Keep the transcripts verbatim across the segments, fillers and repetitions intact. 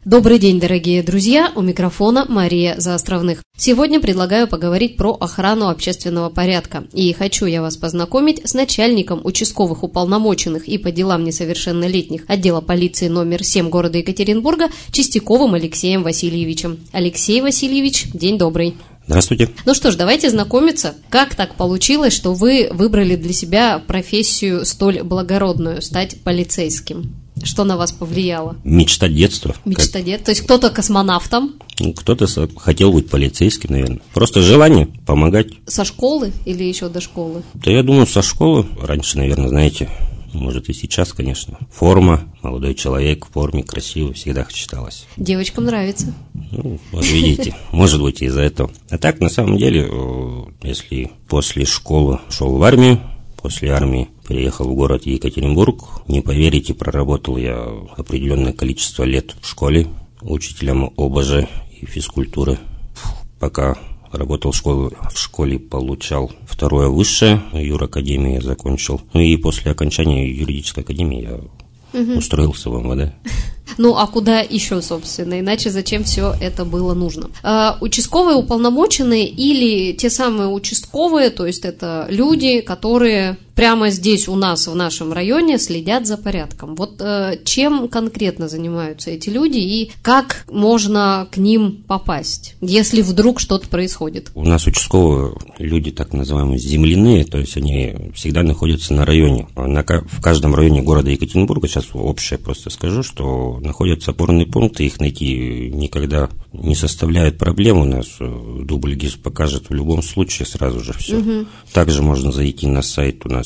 Добрый день, дорогие друзья, у микрофона Мария Заостровных. Сегодня предлагаю поговорить про охрану общественного порядка. И хочу я вас познакомить с начальником участковых уполномоченных и по делам несовершеннолетних отдела полиции номер семь города Екатеринбурга Чистяковым Алексеем Васильевичем. Алексей Васильевич, день добрый. Здравствуйте. Ну что ж, давайте знакомиться. Как так получилось, что вы выбрали для себя профессию столь благородную, стать полицейским? Что на вас повлияло? Мечта детства. Мечта детства. То есть кто-то космонавтом? Ну, кто-то хотел быть полицейским, наверное. Просто желание помогать. Со школы или еще до школы? Да я думаю, со школы. Раньше, наверное, знаете, может и сейчас, конечно. Форма, молодой человек в форме, красивый, всегда считалось. Девочкам нравится. Ну, вот видите, может быть из-за этого. А так, на самом деле, если после школы шел в армию, после армии переехал в город Екатеринбург. Не поверите, проработал я определенное количество лет в школе учителем ОБЖ и физкультуры. Пока работал в школе, в школе получал второе высшее, юракадемию я закончил. Ну и после окончания юридической академии я угу. устроился в МВД. Ну, а куда еще, собственно? Иначе зачем все это было нужно? А, участковые уполномоченные или те самые участковые, то есть это люди, которые прямо здесь у нас, в нашем районе, следят за порядком. Вот э, чем конкретно занимаются эти люди и как можно к ним попасть, если вдруг что-то происходит? У нас участковые люди, так называемые, земляные, то есть они всегда находятся на районе. На, в каждом районе города Екатеринбурга, сейчас общее просто скажу, что находятся опорные пункты, их найти никогда не составляет проблем. У нас дубль ГИС покажет в любом случае сразу же все. Угу. Также можно зайти на сайт у нас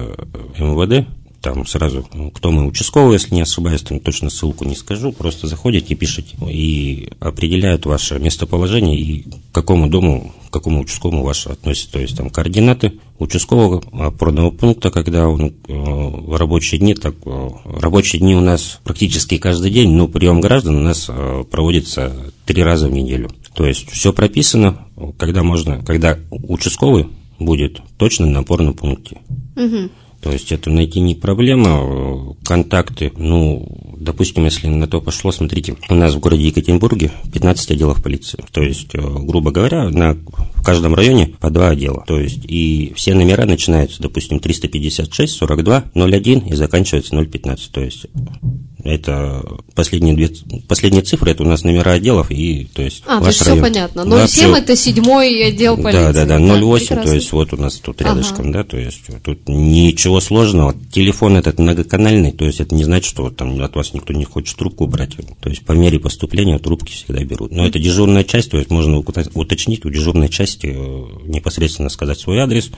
МВД, там сразу, кто мы участковые, если не ошибаюсь, там точно ссылку не скажу, просто заходите, пишите и определяют ваше местоположение и к какому дому, к какому участковому ваше относится, то есть там координаты участкового опорного пункта, когда он в рабочие дни, так рабочие дни у нас практически каждый день, но прием граждан у нас проводится три раза в неделю, то есть все прописано, когда можно, когда участковый будет точно на опорном пункте. Угу. То есть это найти не проблема, контакты, ну, допустим, если на то пошло, смотрите, у нас в городе Екатеринбурге пятнадцать отделов полиции, то есть, грубо говоря, на, в каждом районе по два отдела, то есть, и все номера начинаются, допустим, триста пятьдесят шесть, сорок два, ноль один и заканчиваются ноль пятнадцать, то есть... Это последние, две, последние цифры, это у нас номера отделов и, то есть, а, ваш то есть район. все понятно. ноль семь да, это седьмой отдел полиции. Да, да, да, ноль восемь, да, то есть вот у нас тут рядышком, ага. да, то есть тут ничего сложного. Телефон этот многоканальный, то есть это не значит, что вот, там от вас никто не хочет трубку брать. То есть по мере поступления трубки всегда берут. Но это дежурная часть, то есть можно уточнить у дежурной части, непосредственно сказать свой адрес,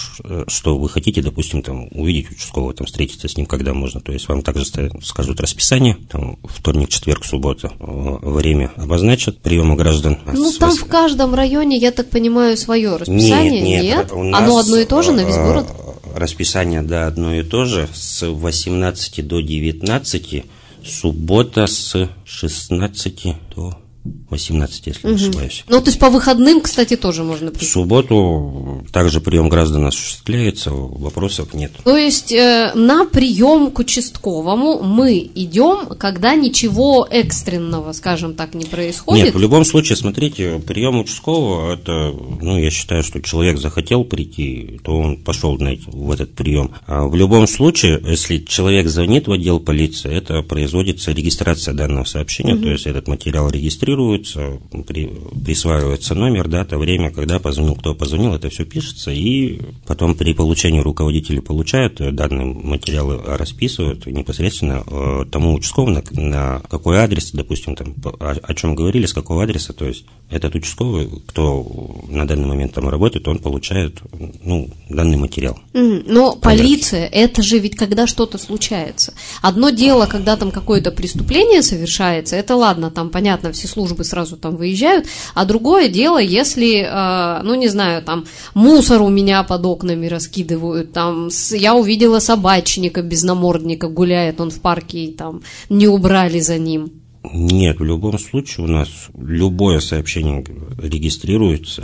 что вы хотите, допустим, там увидеть участкового, там встретиться с ним, когда можно. То есть вам также скажут расписание, там вторник, четверг, суббота, время обозначат приема граждан. Ну, там в каждом районе, я так понимаю, свое расписание, нет? нет? У нас оно одно и то же на весь город? Расписание, да, одно и то же, с восемнадцати до девятнадцати, суббота с шестнадцати до восемнадцати, если угу. не ошибаюсь. Ну, то есть по выходным, кстати, тоже можно прийти? В субботу также прием граждан осуществляется, вопросов нет. То есть э, на прием к участковому мы идем, когда ничего экстренного, скажем так, не происходит? Нет, в любом случае, смотрите, прием участкового, это, ну, я считаю, что человек захотел прийти, то он пошел, знаете, в этот прием. А в любом случае, если человек звонит в отдел полиции, это производится регистрация данного сообщения, угу. то есть этот материал регистрируется, при, присваивается номер, дата, время, когда позвонил, кто позвонил, это все пишется, и потом при получении руководители получают данные материалы, расписывают непосредственно э, тому участковому, на, на какой адрес, допустим, там, о, о чем говорили, с какого адреса, то есть этот участковый, кто на данный момент там работает, он получает, ну, данный материал. Mm, но полиция, это же ведь когда что-то случается. Одно дело, когда там какое-то преступление совершается, это ладно, там, понятно, все службы сразу там выезжают, а другое дело, если, э, ну, не знаю, там, мусор у меня под окнами раскидывают, там, с, я увидела собачника без намордника, гуляет он в парке, и там, не убрали за ним. Нет, в любом случае у нас любое сообщение регистрируется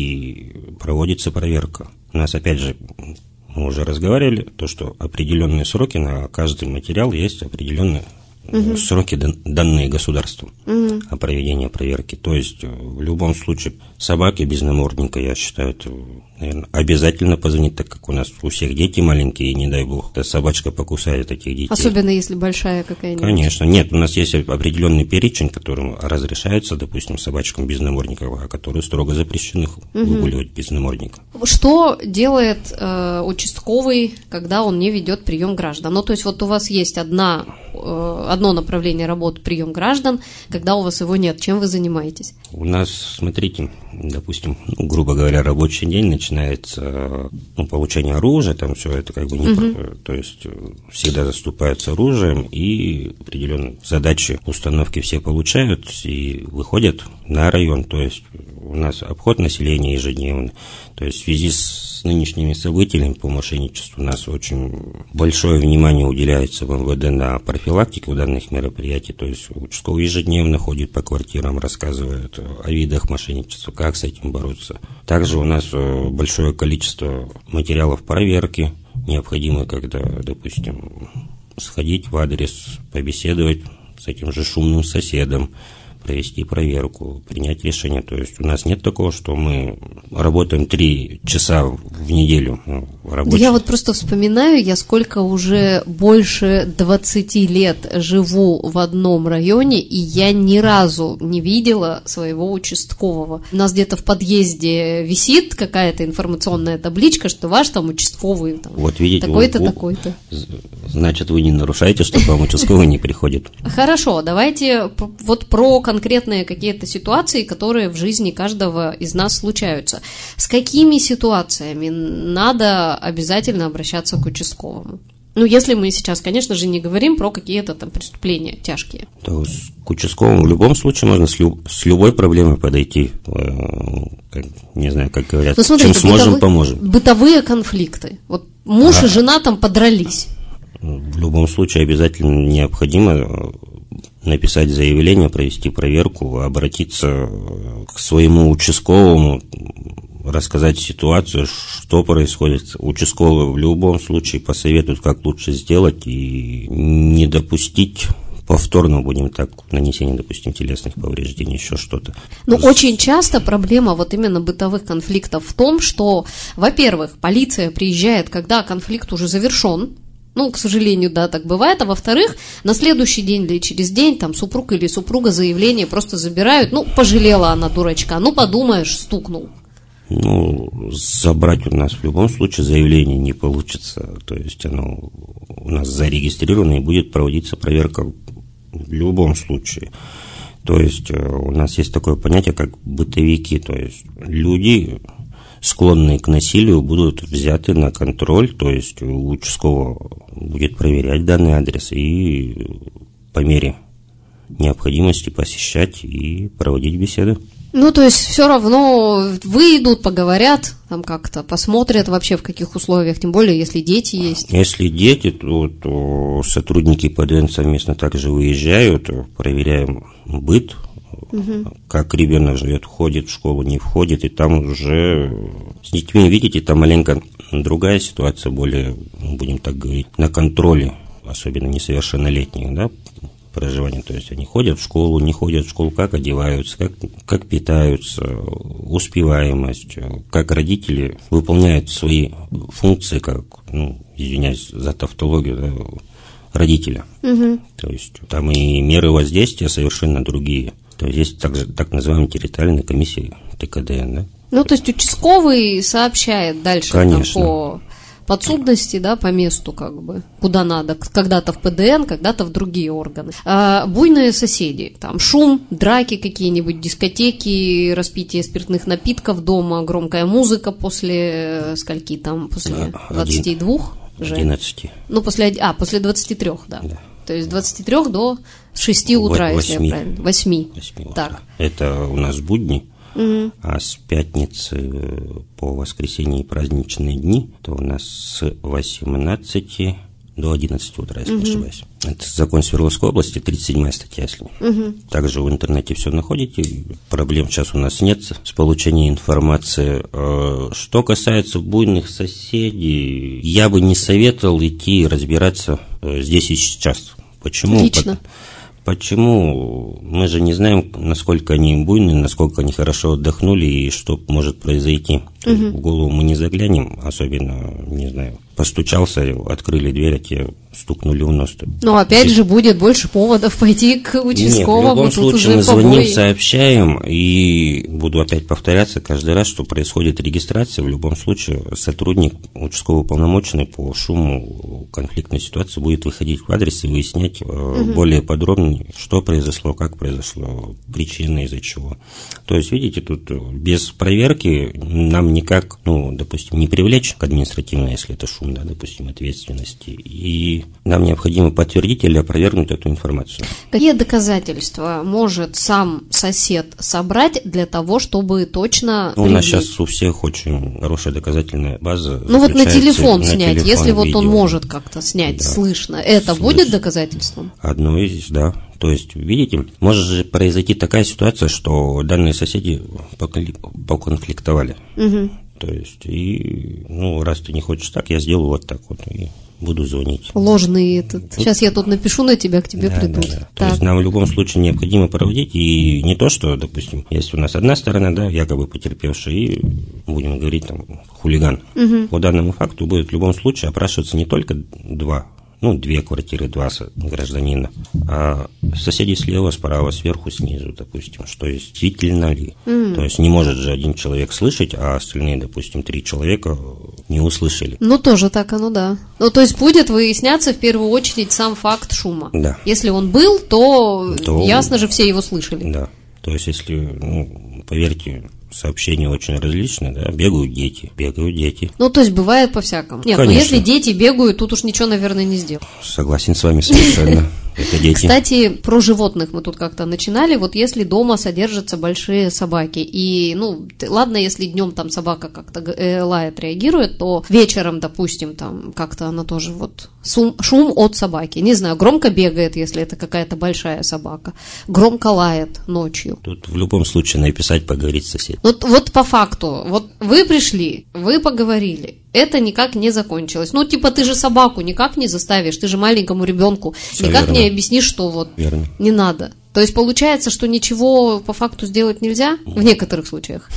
и проводится проверка. У нас, опять же, мы уже разговаривали, то, что определенные сроки на каждый материал есть определенные угу. сроки, данные государством угу. о проведении проверки. То есть в любом случае собаки без намордника, я считаю, это, наверное, обязательно позвонить, так как у нас у всех дети маленькие, и не дай бог, эта собачка покусает этих детей. Особенно если большая какая-нибудь. Конечно. Нет, у нас есть определенный перечень, которым разрешается, допустим, собачкам без намордников, а которые строго запрещены угу. выгуливать без намордника. Что делает э, участковый, когда он не ведет прием граждан? Ну, то есть вот у вас есть одна, э, одно направление работы — прием граждан, когда у вас его нет. Чем вы занимаетесь? У нас, смотрите, допустим, ну, грубо говоря, рабочий день начинается, ну, получение оружия, там все это как бы не угу. про, то есть всегда заступают с оружием, и определенные задачи, установки все получают и выходят на район. То есть у нас обход населения ежедневный. То есть в связи с нынешними событиями по мошенничеству у нас очень большое внимание уделяется в эм вэ дэ на профилактику данных мероприятий. То есть участковый ежедневно ходит по квартирам, рассказывает о видах мошенничества, как с этим бороться. Также у нас большое количество материалов проверки, необходимо, когда, допустим, сходить в адрес, побеседовать с этим же шумным соседом, провести проверку, принять решение. То есть у нас нет такого, что мы работаем три часа в неделю. Да я вот просто вспоминаю, я сколько уже больше двадцати лет живу в одном районе, и я ни разу не видела своего участкового. У нас где-то в подъезде висит какая-то информационная табличка, что ваш там участковый там, вот видите, такой-то, вы, такой-то. Значит, вы не нарушаете, что к вам участковый не приходит. Хорошо, давайте вот про конкретные какие-то ситуации, которые в жизни каждого из нас случаются. С какими ситуациями надо обязательно обращаться к участковому? Ну, если мы сейчас, конечно же, не говорим про какие-то там преступления тяжкие. То есть к участковому в любом случае можно с, люб, с любой проблемой подойти. Э, как, не знаю, как говорят, ну, смотрите, чем сможем, бытовые, поможем. Бытовые конфликты. Вот муж а, и жена там подрались. В любом случае обязательно необходимо написать заявление, провести проверку, обратиться к своему участковому, рассказать ситуацию, что происходит. Участковый в любом случае посоветует, как лучше сделать, и не допустить повторно, будем так, нанесения, допустим, телесных повреждений, еще что-то. Но очень часто проблема вот именно бытовых конфликтов в том, что, во-первых, полиция приезжает, когда конфликт уже завершен. Ну, к сожалению, да, так бывает. А во-вторых, на следующий день или через день там супруг или супруга заявление просто забирают. Ну, пожалела она дурачка. Ну, подумаешь, стукнул. Ну, забрать у нас в любом случае заявление не получится. То есть оно у нас зарегистрировано и будет проводиться проверка в любом случае. То есть у нас есть такое понятие, как бытовики. То есть люди, склонные к насилию, будут взяты на контроль, то есть у участкового будет проверять данный адрес и по мере необходимости посещать и проводить беседы. Ну, то есть все равно выйдут, поговорят, там как-то посмотрят вообще в каких условиях, тем более если дети есть. Если дети, то, то сотрудники ПДН совместно также выезжают, проверяем быт, угу. как ребенок живет, входит в школу, не входит, и там уже с детьми, видите, там маленько другая ситуация, более, будем так говорить, на контроле, особенно несовершеннолетних, да, проживания. То есть они ходят в школу, не ходят в школу, как одеваются, как, как питаются, успеваемость, как родители выполняют свои функции, как, ну, извиняюсь за тавтологию, да, родителя. Угу. То есть там и меры воздействия совершенно другие. То есть есть также так называемые территориальные комиссии Тэ Ка Дэ Эн, да? Ну, то есть участковый сообщает дальше там, по подсудности, да, по месту, как бы, куда надо, когда-то в Пэ Дэ Эн, когда-то в другие органы. А буйные соседи, там шум, драки какие-нибудь, дискотеки, распитие спиртных напитков дома, громкая музыка после скольки там, после двадцати двух? одиннадцати. Ну, после, а, после двадцати трёх, да. да. То есть с двадцати трёх до шести утра, восьми. Если я правильно. восьми. Так. Это у нас будни, угу. а с пятницы по воскресенье и праздничные дни, то у нас с восемнадцати до одиннадцати утра, если угу. не ошибаюсь. Это закон Свердловской области, тридцать седьмая статья, если. Угу. Также в интернете все находите. Проблем сейчас у нас нет с получением информации. Что касается буйных соседей, я бы не советовал идти разбираться здесь и сейчас. Почему? Лично. Почему? Мы же не знаем, насколько они буйны, насколько они хорошо отдохнули и что может произойти. Угу. В голову мы не заглянем, особенно, не знаю, постучался, открыли дверь, а те стукнули в нос. Ну, опять же, будет больше поводов пойти к участковому. Нет, в любом тут случае уже мы звоним, побои. сообщаем, и буду опять повторяться каждый раз, что происходит регистрация. В любом случае сотрудник, участковый уполномоченный по шуму конфликтной ситуации будет выходить в адрес и выяснять угу. более подробно, что произошло, как произошло, причины из-за чего. То есть, видите, тут без проверки нам никак, ну, допустим, не привлечь к административной, если это шум, да, допустим, ответственности. И нам необходимо подтвердить или опровергнуть эту информацию. Какие доказательства может сам сосед собрать для того, чтобы точно... Ну, у нас сейчас у всех очень хорошая доказательная база. Ну вот на телефон на снять, телефон, если вот видео. Он может как-то снять, да. слышно, это Слышно. Будет доказательством? Одно из, да. То есть, видите, может же произойти такая ситуация, что данные соседи поконфликтовали. Угу. То есть, и, ну, раз ты не хочешь так, я сделаю вот так вот, и буду звонить. Ложный этот. Сейчас я тут напишу на тебя, к тебе да, придут. Да, да. То есть, нам в любом случае необходимо проводить, и не то, что, допустим, есть у нас одна сторона, да, якобы потерпевшая, и, будем говорить, там, хулиган. Угу. По данному факту будет в любом случае опрашиваться не только два, ну, две квартиры, два гражданина, а соседи слева, справа, сверху, снизу, допустим, что действительно ли. Mm. То есть не может же один человек слышать, а остальные, допустим, три человека не услышали. Ну, тоже так оно, да. Ну, то есть будет выясняться в первую очередь сам факт шума. Да. Если он был, то, то ясно же, все его слышали. Да. То есть если, ну, поверьте, сообщения очень различные, да, бегают дети, бегают дети. Ну, то есть бывает по-всякому. Нет, конечно. Ну если дети бегают, тут уж ничего, наверное, не сделать. Согласен с вами совершенно. Это дети. Кстати, про животных мы тут как-то начинали. Вот если дома содержатся большие собаки, и, ну, ладно, если днем там собака как-то э, лает, реагирует, то вечером, допустим, там как-то она тоже вот шум, шум от собаки. Не знаю, громко бегает, если это какая-то большая собака, громко лает ночью. Тут в любом случае написать, поговорить с соседом. Вот, вот по факту, вот вы пришли, вы поговорили. Это никак не закончилось. Ну, типа, ты же собаку никак не заставишь, ты же маленькому ребенку Все никак верно. не объяснишь, что вот Верно. не надо. То есть получается, что ничего по факту сделать нельзя в некоторых случаях.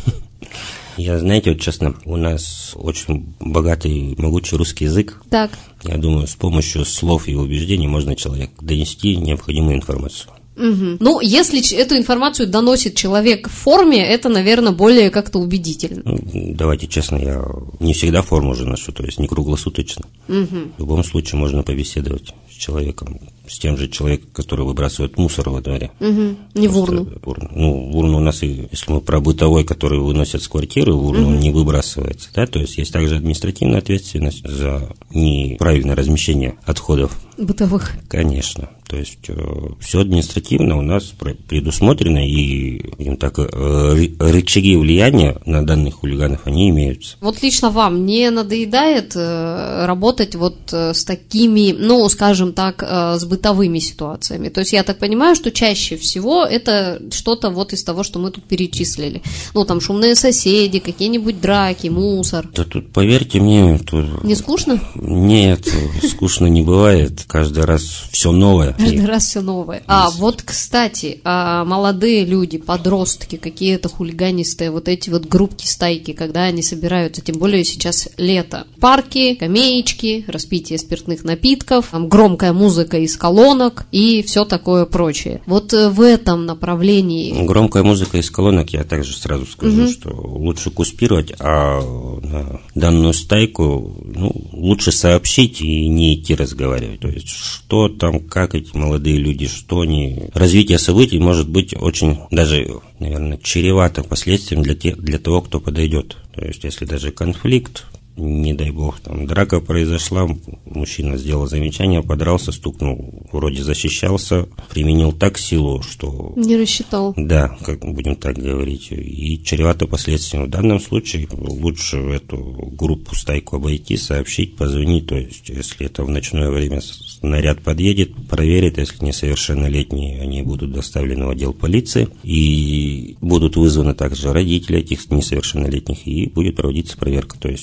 Я, знаете, вот честно, у нас очень богатый, могучий русский язык. Так. Я думаю, с помощью слов и убеждений можно человеку донести необходимую информацию. Угу. Ну, если эту информацию доносит человек в форме, это, наверное, более как-то убедительно. Ну, давайте честно, я не всегда форму же ношу, то есть не круглосуточно. Угу. В любом случае можно побеседовать с человеком, с тем же человеком, который выбрасывает мусор во дворе. Угу. Не в урну. урну. Ну, в урну у нас, и, если мы про бытовой, который выносят с квартиры, в урну угу. он не выбрасывается. Да? То есть есть также административная ответственность за неправильное размещение отходов. Бытовых. Конечно. То есть э, все административно у нас предусмотрено, и, скажем так, э, рычаги влияния на данных хулиганов, они имеются. Вот лично вам не надоедает э, работать вот э, с такими, ну, скажем так, э, с бытовыми ситуациями? То есть я так понимаю, что чаще всего это что-то вот из того, что мы тут перечислили. Ну, там шумные соседи, какие-нибудь драки, мусор. Да тут, поверьте мне... Тут... Не скучно? Нет, скучно не бывает. Каждый раз все новое. Каждый раз все новое. А вот, кстати, а молодые люди, подростки, какие-то хулиганистые, вот эти вот группки, стайки, когда они собираются, тем более сейчас лето. Парки, скамеечки, распитие спиртных напитков, там громкая музыка из колонок и все такое прочее. Вот в этом направлении... Громкая музыка из колонок, я также сразу скажу, угу. что лучше куспировать, а на данную стайку, ну, лучше сообщить и не идти разговаривать. То есть, что там, как эти молодые люди, что они... Развитие событий может быть очень, даже, наверное, чревато последствиям для, те, для того, кто подойдет. То есть, если даже конфликт, не дай бог, там драка произошла, мужчина сделал замечание, подрался, стукнул, вроде защищался, применил так силу, что... Не рассчитал. Да, как будем так говорить, и чревато последствиями. В данном случае лучше эту группу, стайку обойти, сообщить, позвонить, то есть, если это в ночное время наряд подъедет, проверит, если несовершеннолетние, они будут доставлены в отдел полиции, и будут вызваны также родители этих несовершеннолетних, и будет проводиться проверка, то есть...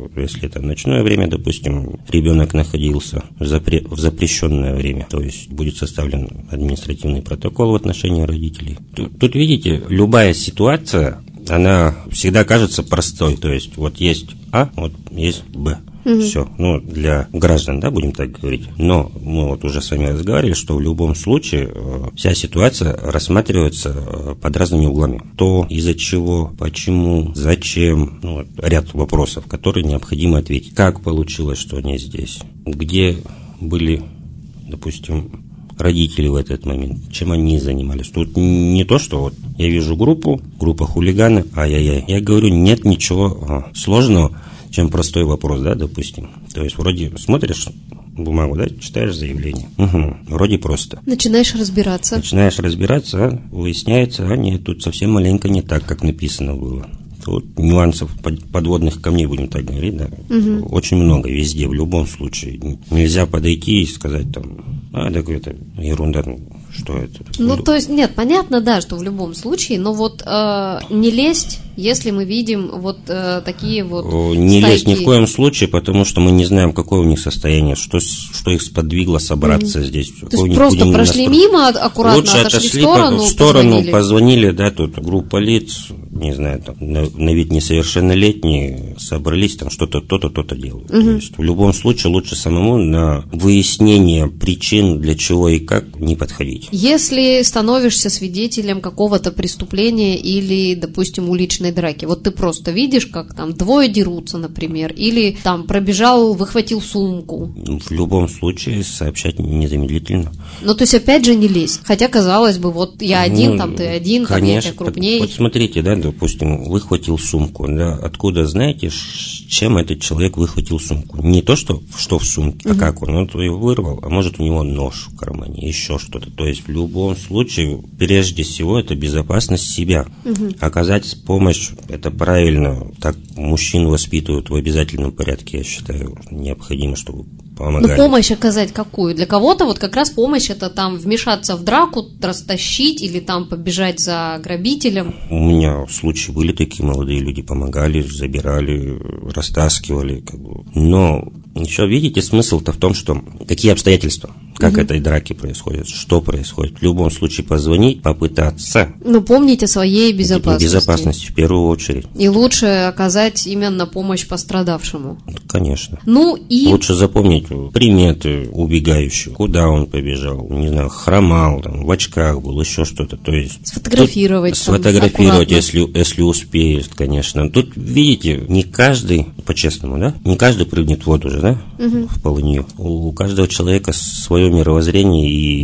если это ночное время, допустим, ребенок находился в, запре- в запрещенное время, то есть будет составлен административный протокол в отношении родителей. Тут, тут видите, любая ситуация, она всегда кажется простой, то есть вот есть А, вот есть Б. Mm-hmm. Все, ну, для граждан, да, будем так говорить. Но мы вот уже с вами разговаривали, что в любом случае э, вся ситуация рассматривается э, под разными углами. То, из-за чего, почему, зачем, ну, вот, ряд вопросов, которые необходимо ответить. Как получилось, что они здесь? Где были, допустим, родители в этот момент, чем они занимались. Тут не то, что вот я вижу группу, группа хулиганы, ай-яй-яй. Я говорю, нет ничего а, сложного, чем простой вопрос, да, допустим. То есть вроде смотришь бумагу, да, читаешь заявление. Угу, вроде просто. Начинаешь разбираться. Начинаешь разбираться, а, выясняется, а нет, тут совсем маленько не так, как написано было. Тут нюансов, подводных камней, будем так говорить, да, угу. Очень много везде, в любом случае. Нельзя подойти и сказать там, а, так это ерунда, что это. Ну, то есть, нет, понятно, да, что в любом случае, но вот э, не лезть, если мы видим вот э, такие вот Не стайки. Лезть ни в коем случае, потому что мы не знаем, какое у них состояние, что, что их сподвигло собраться mm-hmm. здесь. То есть просто прошли настро... мимо, аккуратно Лучше отошли, отошли в сторону, в сторону, позвонили. позвонили, да, тут группа лиц, не знаю, там, на, на вид несовершеннолетние, собрались, там что-то, то-то, то-то делают. Mm-hmm. То есть в любом случае лучше самому на выяснение причин, для чего и как, не подходить. Если становишься свидетелем какого-то преступления или, допустим, уличной драки, вот ты просто видишь, как там двое дерутся, например, или там пробежал, выхватил сумку. В любом случае сообщать незамедлительно. Ну, то есть, опять же, не лезть. Хотя, казалось бы, вот я один, ну, там ты один, конечно, там я тебя крупнее. Вот смотрите, да, допустим, выхватил сумку, да, откуда знаете, чем этот человек выхватил сумку? Не то, что, что в сумке, угу. а как он, он ее вырвал, а может у него нож в кармане, еще что-то. То есть в любом случае, прежде всего, это безопасность себя. Угу. Оказать помощь, это правильно, так мужчин воспитывают в обязательном порядке, я считаю, необходимо, чтобы помогали. Но помощь оказать какую? Для кого-то вот как раз помощь это там вмешаться в драку, растащить или там побежать за грабителем. У меня случаи были такие, молодые люди помогали, забирали, растаскивали, как бы. Но еще видите, смысл-то в том, что какие обстоятельства, как угу. этой драки происходит, что происходит. В любом случае позвонить, попытаться. Но помнить о своей безопасности. Безопасности в первую очередь. И лучше оказать именно помощь пострадавшему. Конечно. Ну и... Лучше запомнить приметы убегающего, куда он побежал, не знаю, хромал, там, в очках был, еще что-то. То есть сфотографировать. Там, сфотографировать, если, если успеет, конечно. Тут, видите, не каждый, по-честному, да, не каждый прыгнет в воду же, да, угу. в полынью. У каждого человека свое мировоззрение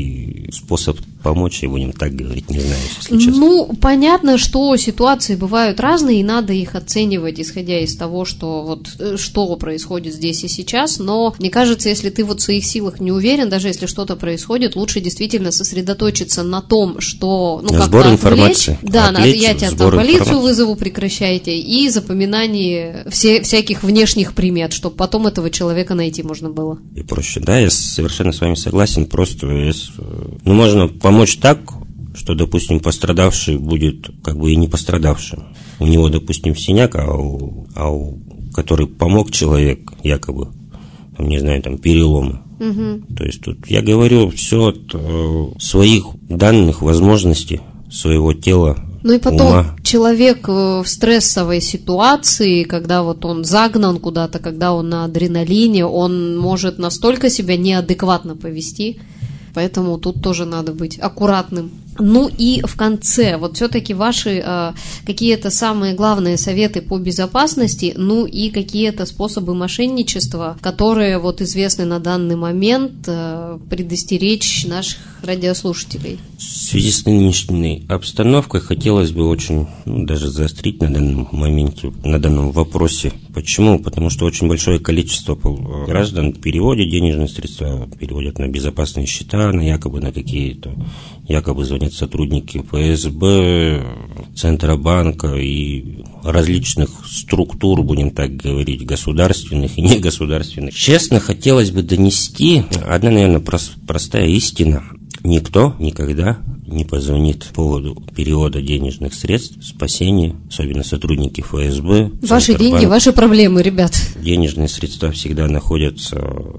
и способ помочь, и будем так говорить, не знаю, если честно. Ну, понятно, что ситуации бывают разные, и надо их оценивать, исходя из того, что вот что происходит здесь и сейчас, но мне кажется, если ты вот в своих силах не уверен, даже если что-то происходит, лучше действительно сосредоточиться на том, что, ну, как-то сбор информации. Да, отвлечь, я тебя там полицию информации. Вызову, прекращайте, и запоминание все, всяких внешних примет, чтобы потом этого человека найти можно было. И проще, да, я совершенно с вами согласен, просто, если, ну, можно помочь так, что, допустим, пострадавший будет как бы и не пострадавшим. У него, допустим, синяк, а у, а у который помог человек, якобы, там, не знаю, там, переломы. Угу. То есть тут я говорю все от э, своих данных, возможностей, своего тела. Ну и потом ума. Человек в стрессовой ситуации, когда вот он загнан куда-то, когда он на адреналине, он может настолько себя неадекватно повести, поэтому тут тоже надо быть аккуратным. Ну и в конце, вот все-таки ваши э, какие-то самые главные советы по безопасности, ну и какие-то способы мошенничества, которые вот известны на данный момент, э, предостеречь наших радиослушателей. В связи с нынешней обстановкой хотелось бы очень, ну, даже заострить на данном моменте, на данном вопросе. Почему? Потому что очень большое количество граждан переводят денежные средства, переводят на безопасные счета, на якобы на какие-то, якобы звонят сотрудники эф эс бэ, Центробанка и различных структур, будем так говорить, государственных и негосударственных. Честно, хотелось бы донести одна, наверное, простая истина. никто никогда не позвонит по поводу перевода денежных средств, спасения, особенно сотрудники эф эс бэ. Ваши Центробанк. Деньги, ваши проблемы, ребят. Денежные средства всегда находятся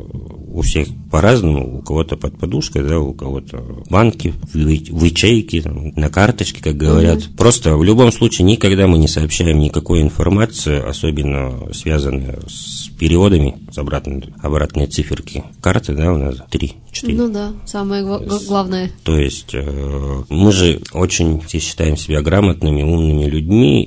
у всех по-разному, у кого-то под подушкой, да, у кого-то в банке, в ячейке, там, на карточке, как говорят. Mm-hmm. Просто в любом случае никогда мы не сообщаем никакой информации, особенно связанной с переводами, с обратной, обратной циферки карты, да, у нас три-четыре. Ну да, самое г- главное. То есть э, мы же очень все считаем себя грамотными, умными людьми,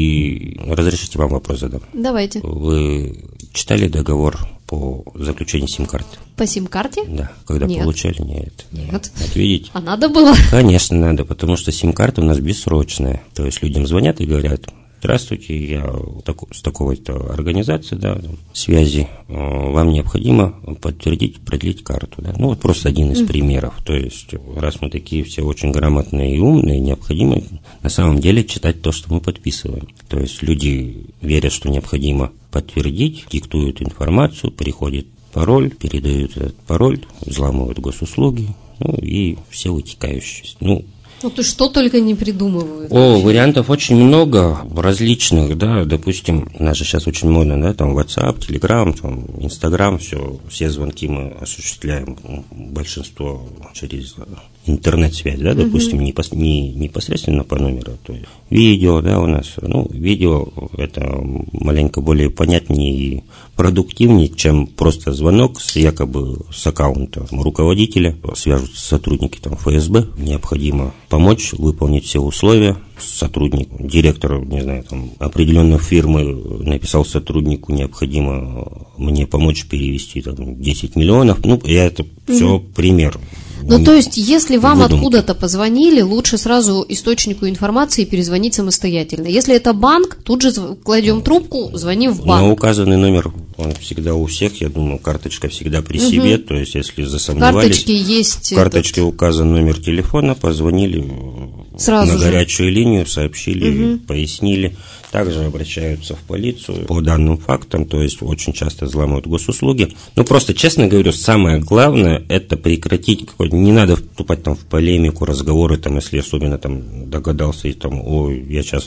и разрешите вам вопрос задам? Давайте. Вы читали договор по заключению сим-карты? По сим-карте? Да, когда Нет. получали, нет. Нет. Вот видите? А надо было? Конечно, надо, потому что сим-карта у нас бессрочная. То есть людям звонят и говорят: здравствуйте, я с такой-то организации, да, связи, вам необходимо подтвердить, продлить карту, да. Ну, вот просто один из mm. примеров. То есть, раз мы такие все очень грамотные и умные, необходимо на самом деле читать то, что мы подписываем. То есть, люди верят, что необходимо подтвердить, диктуют информацию, приходит пароль, передают этот пароль, взламывают госуслуги, ну, и все вытекающие. Ну, Ну, то что только не придумывают. О, вообще. Вариантов очень много различных, да, допустим, у нас же сейчас очень модно, да, там WhatsApp, Telegram, там Instagram, все, все звонки мы осуществляем, большинство через интернет-связь, да, допустим, угу. не, пос, не непосредственно по номеру, то есть видео, да, у нас, ну, видео это маленько более понятнее и продуктивнее, чем просто звонок с якобы с аккаунта руководителя, свяжутся сотрудники там эф эс бэ, необходимо помочь выполнить все условия сотруднику, директору, не знаю, там, определенной фирмы написал сотруднику, необходимо мне помочь перевести там десять миллионов, ну, я это mm-hmm. все пример. Ну, то есть, если вам выдумки. Откуда-то позвонили, лучше сразу источнику информации перезвонить самостоятельно. Если это банк, тут же кладем трубку, звоним в банк. Но указанный номер, он всегда у всех, я думаю, карточка всегда при угу. себе, то есть, если засомневались, в карточке есть в карточке этот... указан номер телефона, позвонили сразу на же. горячую линию, сообщили, угу. пояснили. Также обращаются в полицию по данным фактам, то есть очень часто взламывают госуслуги. Ну, просто, честно говорю, самое главное – это прекратить какой-то… Не надо вступать там в полемику, разговоры, там, если особенно там догадался, и там, ой, я сейчас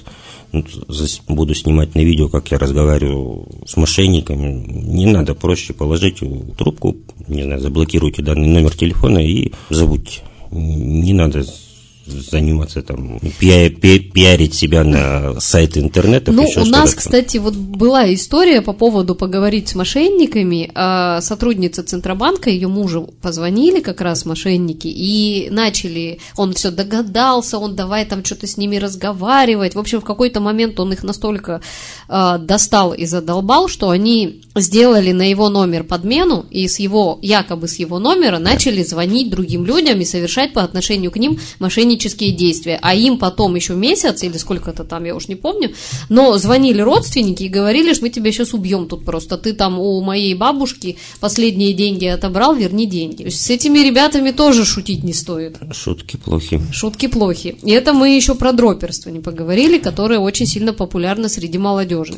буду снимать на видео, как я разговариваю с мошенниками. Не надо, проще положить трубку, не знаю, заблокируйте данный номер телефона и забудьте. Не надо заниматься там, пи- пи- пиарить себя на сайты интернета. Ну, у нас, кстати, вот была история по поводу поговорить с мошенниками. Сотрудница Центробанка, ее мужу позвонили как раз мошенники и начали, он все догадался, он давай там что-то с ними разговаривать. В общем, в какой-то момент он их настолько э, достал и задолбал, что они сделали на его номер подмену и с его, якобы с его номера начали звонить другим людям и совершать по отношению к ним мошеннические действия, а им потом еще месяц или сколько-то там, я уж не помню, но звонили родственники и говорили, что мы тебя сейчас убьем тут просто, ты там у моей бабушки последние деньги отобрал, верни деньги. То есть с этими ребятами тоже шутить не стоит. Шутки плохи. Шутки плохи. И это мы еще про дроперство не поговорили, которое очень сильно популярно среди молодежи.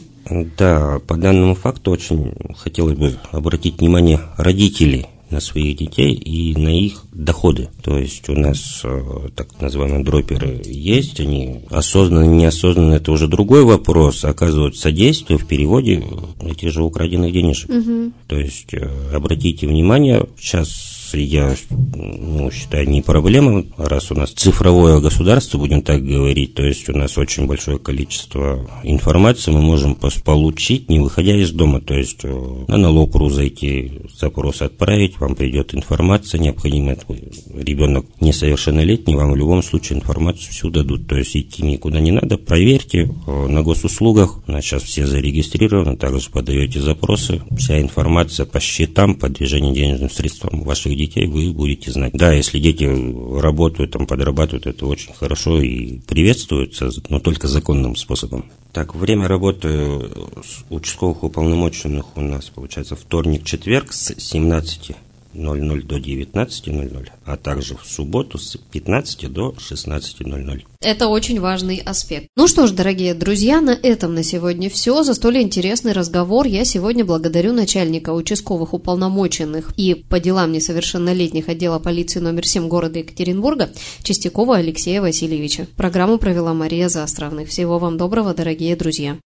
Да, по данному факту очень хотелось бы обратить внимание родителей на своих детей и на их доходы. То есть у нас э, так называемые дроперы есть, они осознанно, неосознанно, это уже другой вопрос, оказывают содействие в переводе этих же украденных денежек. Угу. То есть э, обратите внимание, сейчас я ну, считаю, не проблема, раз у нас цифровое государство, будем так говорить, то есть у нас очень большое количество информации мы можем получить, не выходя из дома, то есть на налог.ру зайти, запрос отправить, вам придет информация, необходимо, ребенок несовершеннолетний, вам в любом случае информацию всю дадут, то есть идти никуда не надо, проверьте, на госуслугах, у нас сейчас все зарегистрированы, также подаете запросы, вся информация по счетам, по движению денежным средствам ваших детей вы будете знать. Да, если дети работают, там, подрабатывают, это очень хорошо и приветствуется, но только законным способом. Так, время работы участковых уполномоченных у нас получается вторник-четверг с семнадцати ноль ноль до девятнадцати ноль ноль, а также в субботу с пятнадцати до шестнадцати ноль ноль. Это очень важный аспект. Ну что ж, дорогие друзья, на этом на сегодня все. За столь интересный разговор я сегодня благодарю начальника участковых уполномоченных и по делам несовершеннолетних отдела полиции номер семь города Екатеринбурга Чистякова Алексея Васильевича. Программу провела Мария Заостровна. Всего вам доброго, дорогие друзья.